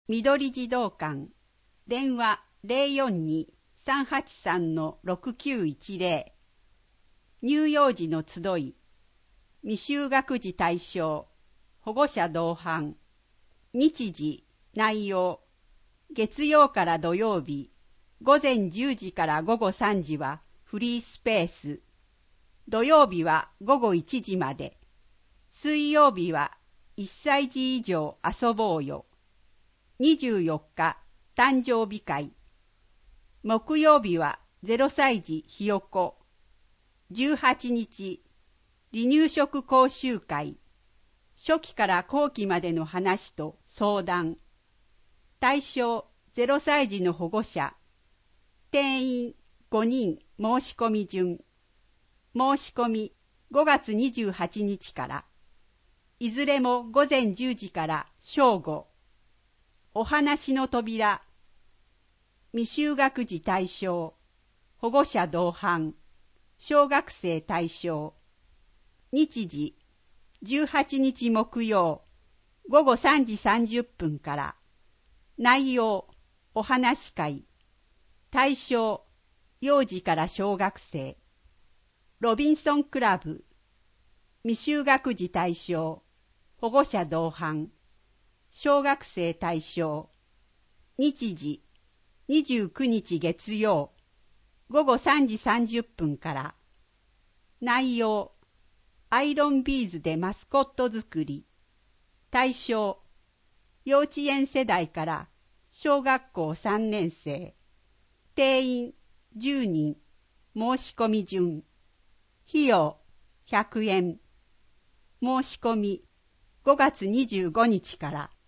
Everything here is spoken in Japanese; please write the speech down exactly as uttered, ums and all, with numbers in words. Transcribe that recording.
緑児童館、電話 ゼロよんに さんはちさん ろくきゅういちゼロ、乳幼児の集い、未就学児対象、保護者同伴、日時、内容、月曜から土曜日、午前じゅうじから午後さんじはフリースペース、土曜日は午後いちじまで、水曜日はいっさいじ以上遊ぼうよ、にじゅうよっか誕生日会、木曜日はゼロさい児ひよこ、じゅうはちにち離乳食講習会、初期から後期までの話と相談、対象ゼロさい児の保護者、定員ごにん申し込み順、申し込みごがつにじゅうはちにちから、いずれも午前じゅうじから正午、お話の扉、未就学児対象、保護者同伴、小学生対象、日時、じゅうはちにち木曜、午後さんじさんじゅっぷんから、内容、お話会、対象、幼児から小学生、ロビンソンクラブ、未就学児対象、保護者同伴、小学生対象、日時、にじゅうくにち月曜、午後さんじさんじゅっぷんから、内容、アイロンビーズでマスコット作り、対象、幼稚園世代から小学校さんねん生、定員じゅうにん、申し込み順、費用ひゃくえん、申し込みごがつにじゅうごにちから、